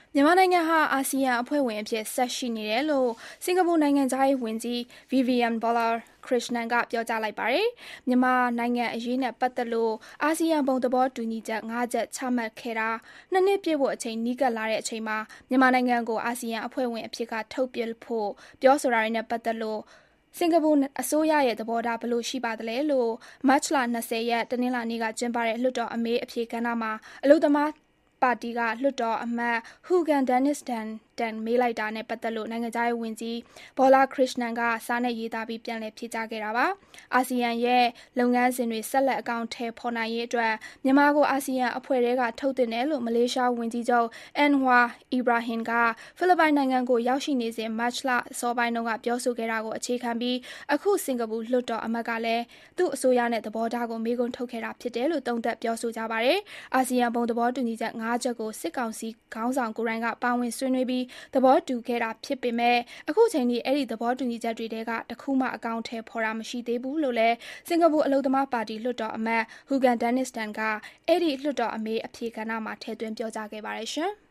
မြန်မာနိုင်ငံဟာအာဆီယံအဖွဲ့ဝင်အဖြစ်ဆက်ရှိနေတယ်လို့စင်ကာပူနိုင်ငံသားရေးဝန်ကြီး Vivian Balakrishnan ကပြောကြားလိုက်ပါတယ်။မြန်မာနိုင်ငံအရေးနဲ့ပတ်သက်လို့အာဆီယံဘုံသဘောတူညီချက် ၅ ချက်ချမှတ်ခဲ့တာ2 နှစ်ပြည့်ဖို့အချိန်နီးကပ်လာတဲ့အချိန်မှာမြန်မာနိုင်ငံကိုအာဆီယံအဖွဲ့ဝင်အဖြစ်ကထုတ်ပစ်ဖို့ပြောဆိုတာတွေနဲ့ပတ်သက်လို့စင်ကာပူအစိုးရရဲ့သဘောထားဘယ်လိုရှိပါသလဲလို့မတ်လ 20 ရက်တနင်္လာနေ့ကကျင်းပတဲ့လွှတ်တော်အမေးအဖြေကဏ္ဍမှာအလုပ်သမားပါတီကလွှတ်တော်အမတ် Hugan Dennis Tan မေးလိုက်တာနဲ့ပတ်သက်လို့နိုင်ငံခြားရေးဝန်ကြီး Balakrishnan ကစာနဲ့ရေးသားပြီးပြန်လည်ဖြေကြားခဲ့တာပါ။အာဆီယံရဲ့လုပ်ငန်းစဉ်တွေဆက်လက်အကောင်အထည်ဖော်နိုင်ရေးအတွက်မြန်မာကိုအာဆီယံအဖွဲ့ထဲကထုတ်သင့်တယ်လို့မလေးရှားဝန်ကြီးချုပ် Anwar Ibrahim ကဖိလစ်ပိုင်နိုင်ငံကိုရောက်ရှိနေစဉ်မတ်လအစောပိုင်းတုန်းကပြောဆိုခဲ့တာကိုအခြေခံပြီးအခုစင်ကာပူလွှတ်တော်အမတ်ကလည်းသူ့အစိုးရနဲ့သဘောထားကိုမေးခွန်းထုတ်ခဲ့တာဖြစ်တယ်လို့သုံးသပ်ပြောဆိုကြပါတယ်။အာဆီယံဘုံသဘောတူညီချက် 5 ချက်ကိုစစ်ကောင်စီခေါင်းဆောင်ကိုယ်တိုင်ကပါဝင်ဆွေးနွေးပြီးသဘောတူခဲ့တာဖြစ်ပေမဲ့အခုချိန်ထိအဲ့ဒီသဘောတူညီချက်တွေထဲကတစ်ခုမှအကောင်အထည်ဖော်တာမရှိသေးဘူးလို့လည်းစင်ကာပူအလုပ်သမားပါတီလွှတ်တော်အမတ် Hugan Dennis Tan ကအဲ့ဒီလွှတ်တော်အမေးအဖြေကဏ္ဍမှာထည့်သွင်းပြောကြားခဲ့ပါတယ်ရှင်။